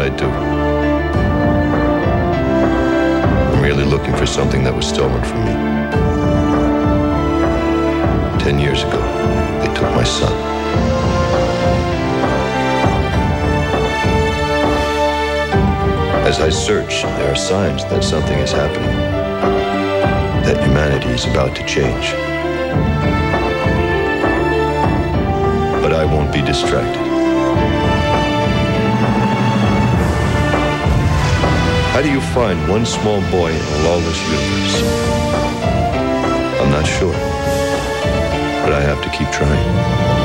I do. I'm really looking for something that was stolen from me. 10 years ago, they took my son. As I search, there are signs that something is happening, that humanity is about to change. But I won't be distracted. How do you find one small boy in a lawless universe? I'm not sure, but I have to keep trying.